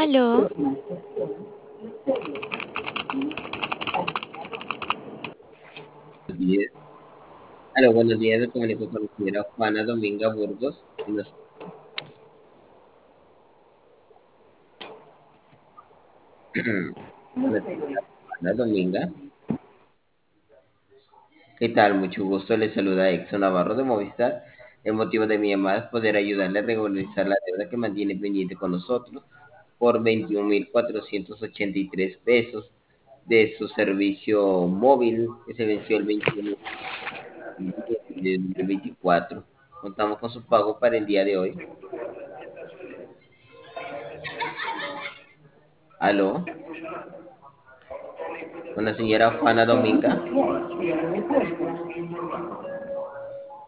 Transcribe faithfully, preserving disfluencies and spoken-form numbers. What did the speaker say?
Aló, días. Aló, buenos días, me comunico con la señora Juana Dominga Burgos. Y nos- con la señora Juana Dominga. ¿Qué tal? Mucho gusto, le saluda Exxon Navarro de Movistar. El motivo de mi llamada es poder ayudarle a regularizar la deuda que mantiene pendiente con nosotros por veintiún mil cuatrocientos ochenta y tres pesos de su servicio móvil que se venció el veintiuno de dos mil veinticuatro. Contamos con su pago para el día de hoy. Aló, con la señora Juana Dominga.